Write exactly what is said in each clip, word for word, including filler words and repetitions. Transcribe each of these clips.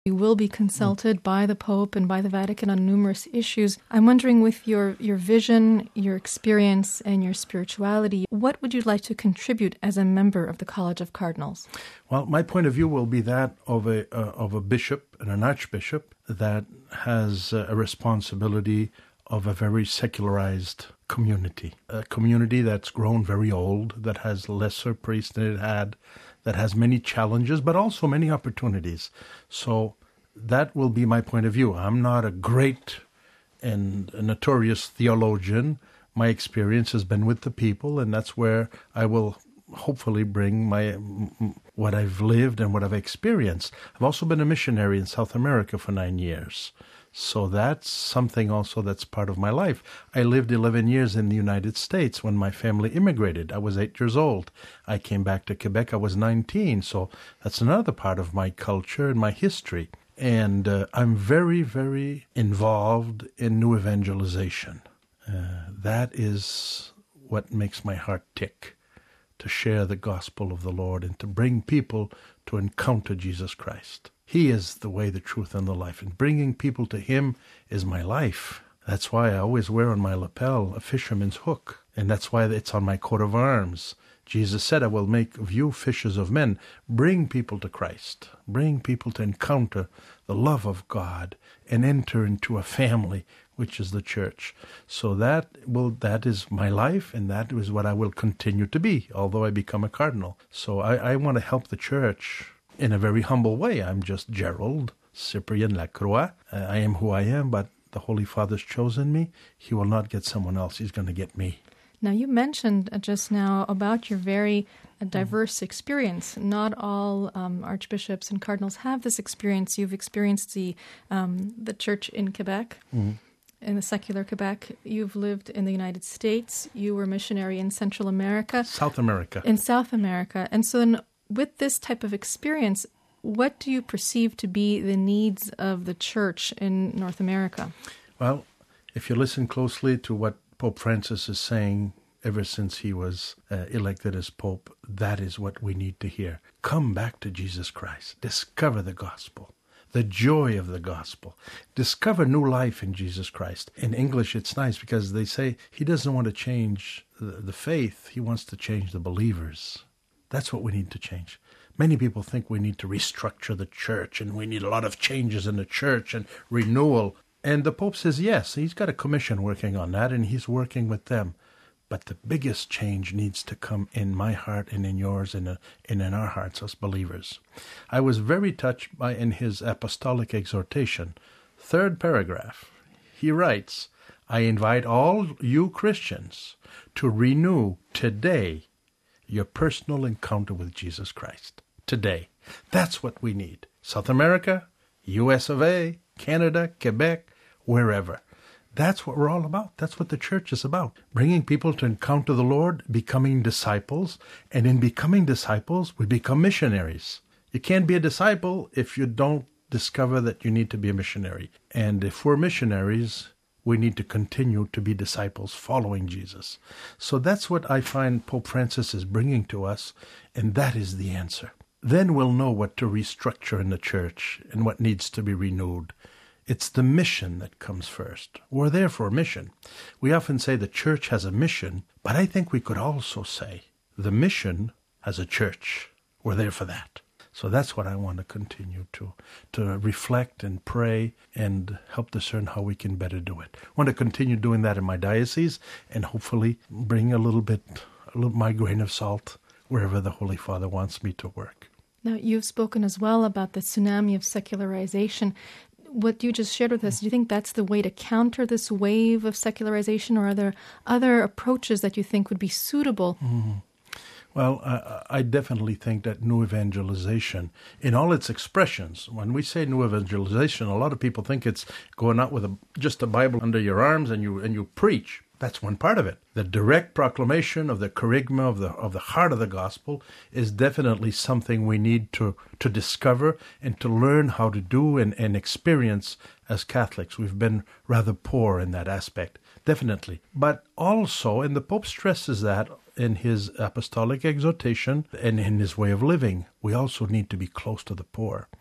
You will be consulted by the Pope and by the Vatican on numerous issues. I'm wondering, with your, your vision, your experience, and your spirituality, what would you like to contribute as a member of the College of Cardinals? Well, my point of view will be that of a uh, of a bishop and an archbishop that has uh, a responsibility of a very secularized community, a community that's grown very old, that has lesser priests than it had, that has many challenges, but also many opportunities. So that will be my point of view. I'm not a great and notorious theologian. My experience has been with the people, and that's where I will hopefully bring my what I've lived and what I've experienced. I've also been a missionary in South America for nine years. So that's something also that's part of my life. I lived eleven years in the United States when my family immigrated. I was eight years old. I came back to Quebec. I was nineteen. So that's another part of my culture and my history. And uh, I'm very, very involved in new evangelization. Uh, that is what makes my heart tick, to share the gospel of the Lord and to bring people to encounter Jesus Christ. He is the way, the truth, and the life. And bringing people to Him is my life. That's why I always wear on my lapel a fisherman's hook. And that's why it's on my coat of arms. Jesus said, I will make of you fishers of men. Bring people to Christ. Bring people to encounter the love of God and enter into a family, which is the church. So that will that is my life, and that is what I will continue to be, although I become a cardinal. So I, I want to help the church in a very humble way. I'm just Gerald Cyprien Lacroix. Uh, I am who I am, but the Holy Father's chosen me. He will not get someone else. He's going to get me. Now, you mentioned just now about your very uh, diverse experience. Not all um, archbishops and cardinals have this experience. You've experienced the um, the church in Quebec, mm-hmm. in the secular Quebec. You've lived in the United States. You were a missionary in Central America. South America. In South America. And so then, with this type of experience, what do you perceive to be the needs of the church in North America? Well, if you listen closely to what Pope Francis is saying ever since he was uh, elected as Pope, that is what we need to hear. Come back to Jesus Christ. Discover the gospel, the joy of the gospel. Discover new life in Jesus Christ. In English, it's nice because they say He doesn't want to change the, the faith. He wants to change the believers. That's what we need to change. Many people think we need to restructure the church and we need a lot of changes in the church and renewal. And the Pope says, yes, he's got a commission working on that, and he's working with them. But the biggest change needs to come in my heart and in yours and, uh, and in our hearts as believers. I was very touched by, in his apostolic exhortation, third paragraph, he writes, I invite all you Christians to renew today your personal encounter with Jesus Christ. Today. That's what we need. South America, U S of A, Canada, Quebec, wherever. That's what we're all about. That's what the church is about. Bringing people to encounter the Lord, becoming disciples, and in becoming disciples, we become missionaries. You can't be a disciple if you don't discover that you need to be a missionary. And if we're missionaries, we need to continue to be disciples following Jesus. So that's what I find Pope Francis is bringing to us, and that is the answer. Then we'll know what to restructure in the church and what needs to be renewed. It's the mission that comes first. We're there for a mission. We often say the church has a mission, but I think we could also say the mission has a church. We're there for that. So that's what I want to continue to, to reflect and pray and help discern how we can better do it. I want to continue doing that in my diocese and hopefully bring a little bit, a little my grain of salt wherever the Holy Father wants me to work. Now, you've spoken as well about the tsunami of secularization. What you just shared with us, do you think that's the way to counter this wave of secularization, or are there other approaches that you think would be suitable? Mm-hmm. Well, I, I definitely think that new evangelization, in all its expressions, when we say new evangelization, a lot of people think it's going out with a, just a Bible under your arms and you and you preach. That's one part of it. The direct proclamation of the kerygma of the of the heart of the gospel is definitely something we need to, to discover and to learn how to do and, and experience as Catholics. We've been rather poor in that aspect, definitely. But also, and the Pope stresses that in his apostolic exhortation and in his way of living, we also need to be close to the poor.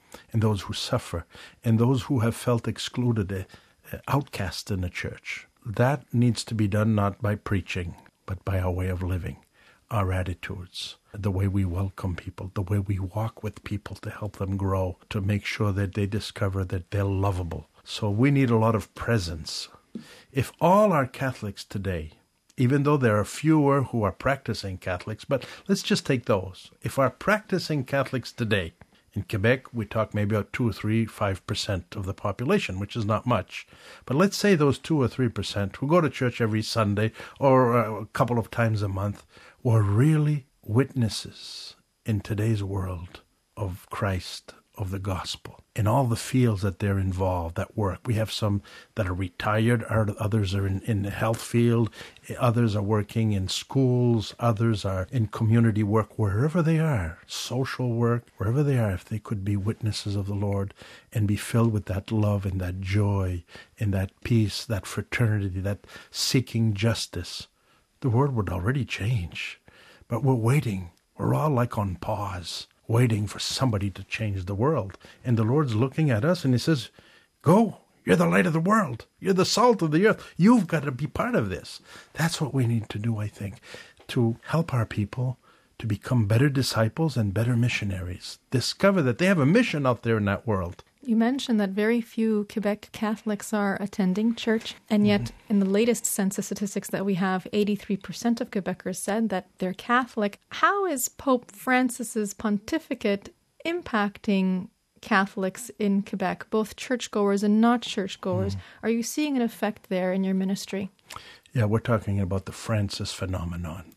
and those who suffer, and those who have felt excluded, uh, outcast in the church. That needs to be done not by preaching, but by our way of living, our attitudes, the way we welcome people, the way we walk with people to help them grow, to make sure that they discover that they're lovable. So we need a lot of presence. If all our Catholics today, even though there are fewer who are practicing Catholics, but let's just take those. If our practicing Catholics today, in Quebec, we talk maybe about two or three, five percent of the population, which is not much. But let's say those two or three percent who go to church every Sunday or a couple of times a month were really witnesses in today's world of Christ, of the gospel, in all the fields that they're involved, that work. We have some that are retired, others are in, in the health field, others are working in schools, others are in community work, wherever they are, social work, wherever they are, if they could be witnesses of the Lord and be filled with that love and that joy and that peace, that fraternity, that seeking justice, the world would already change. But we're waiting. We're all like on pause, waiting for somebody to change the world. And the Lord's looking at us and he says, go, you're the light of the world. You're the salt of the earth. You've got to be part of this. That's what we need to do, I think, to help our people to become better disciples and better missionaries. Discover that they have a mission out there in that world. You mentioned that very few Quebec Catholics are attending church, and yet mm-hmm. in the latest census statistics that we have, eighty-three percent of Quebecers said that they're Catholic. How is Pope Francis's pontificate impacting Catholics in Quebec, both churchgoers and not churchgoers? Mm. Are you seeing an effect there in your ministry? Yeah, we're talking about the Francis phenomenon.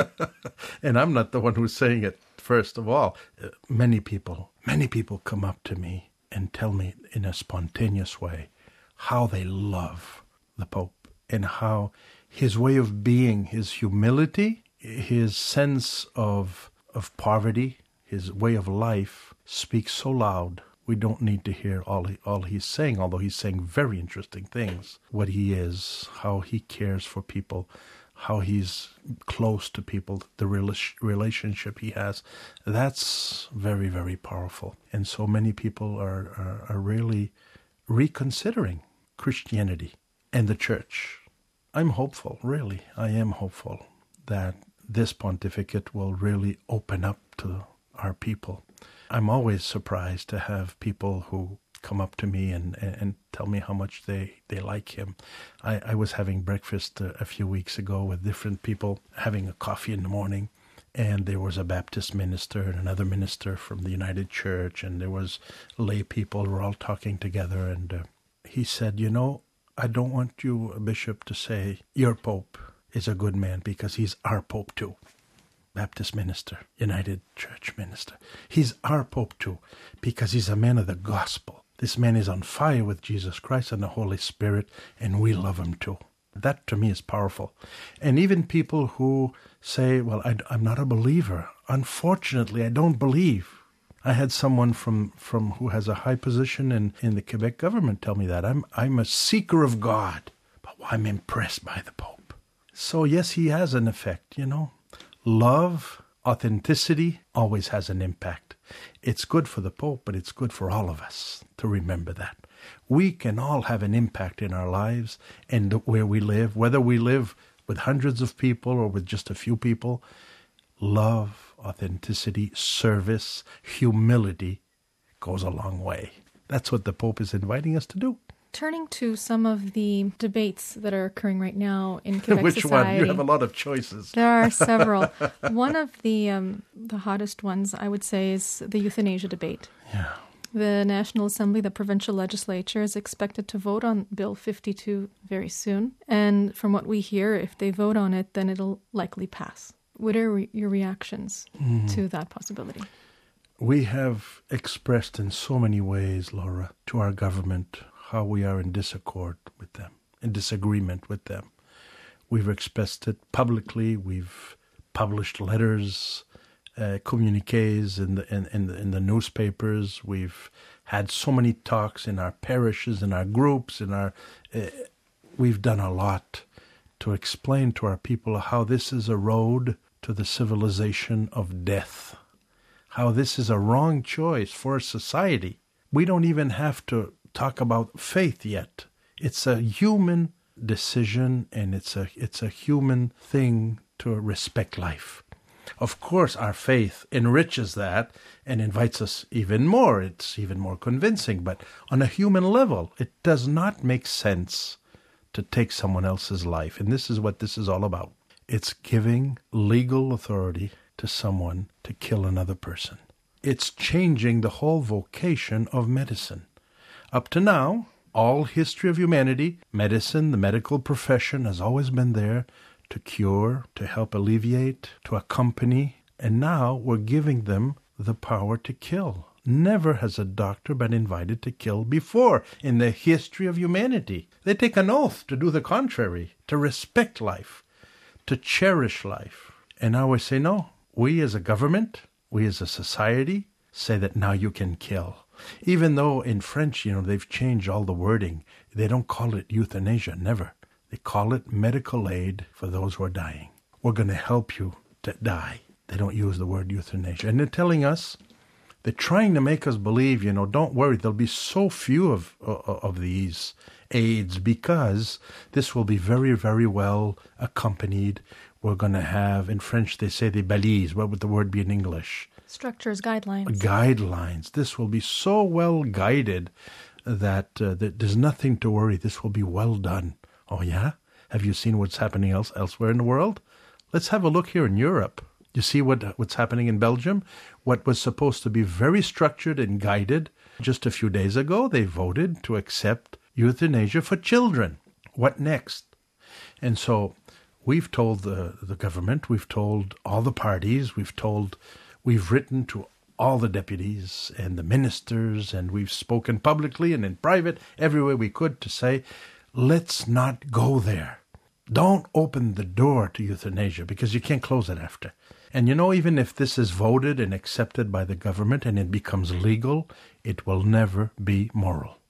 And I'm not the one who's saying it first of all. Uh, many people, many people come up to me and tell me in a spontaneous way how they love the Pope and how his way of being, his humility, his sense of of poverty, his way of life speaks so loud. We don't need to hear all he, all he's saying, although he's saying very interesting things. What he is, how he cares for people, how he's close to people, the rela- relationship he has, that's very, very powerful. And so many people are, are, are really reconsidering Christianity and the church. I'm hopeful, really. I am hopeful that this pontificate will really open up to our people. I'm always surprised to have people who come up to me and, and, and tell me how much they, they like him. I, I was having breakfast a, a few weeks ago with different people, having a coffee in the morning, and there was a Baptist minister and another minister from the United Church, and there was lay people who were all talking together, and uh, he said, you know, I don't want you, Bishop, to say your Pope is a good man because he's our Pope too. Baptist minister, United Church minister. He's our Pope too, because he's a man of the gospel. This man is on fire with Jesus Christ and the Holy Spirit, and we love him too. That to me is powerful. And even people who say, well, I, I'm not a believer. Unfortunately, I don't believe. I had someone from, from who has a high position in, in the Quebec government tell me that. I'm, I'm a seeker of God, but I'm impressed by the Pope. So yes, he has an effect, you know. Love, authenticity always has an impact. It's good for the Pope, but it's good for all of us to remember that. We can all have an impact in our lives and where we live, whether we live with hundreds of people or with just a few people. Love, authenticity, service, humility goes a long way. That's what the Pope is inviting us to do. Turning to some of the debates that are occurring right now in Quebec Which society. one? You have a lot of choices. There are several. One of the um, the hottest ones, I would say, is the euthanasia debate. Yeah. The National Assembly, the provincial legislature, is expected to vote on Bill fifty-two very soon. And from what we hear, if they vote on it, then it'll likely pass. What are re- your reactions mm. to that possibility? We have expressed in so many ways, Laura, to our government how we are in disaccord with them, in disagreement with them. We've expressed it publicly. We've published letters, uh, communiques in the, in, in, the, in the newspapers. We've had so many talks in our parishes, in our groups, in our. Uh, we've done a lot to explain to our people how this is a road to the civilization of death, how this is a wrong choice for society. We don't even have to talk about faith yet. It's a human decision, and it's a it's a human thing to respect life. Of course, our faith enriches that and invites us even more. It's even more convincing. But on a human level, it does not make sense to take someone else's life. And this is what this is all about. It's giving legal authority to someone to kill another person. It's changing the whole vocation of medicine. Up to now, all history of humanity, medicine, the medical profession has always been there to cure, to help alleviate, to accompany. And now we're giving them the power to kill. Never has a doctor been invited to kill before in the history of humanity. They take an oath to do the contrary, to respect life, to cherish life. And now we say, no, we as a government, we as a society, say that now you can kill. Even though in French, you know, they've changed all the wording. They don't call it euthanasia, never. They call it medical aid for those who are dying. We're going to help you to die. They don't use the word euthanasia. And they're telling us, they're trying to make us believe, you know, don't worry, there'll be so few of, of, of these aids because this will be very, very well accompanied. We're going to have, in French, they say the balises. What would the word be in English? Structures, guidelines. Guidelines. This will be so well guided that, uh, that there's nothing to worry. This will be well done. Oh, yeah? Have you seen what's happening else elsewhere in the world? Let's have a look here in Europe. You see what what's happening in Belgium? What was supposed to be very structured and guided, just a few days ago, they voted to accept euthanasia for children. What next? And so we've told the, the government, we've told all the parties, we've told, we've written to all the deputies and the ministers, and we've spoken publicly and in private, everywhere we could, to say, let's not go there. Don't open the door to euthanasia because you can't close it after. And you know, even if this is voted and accepted by the government and it becomes legal, it will never be moral.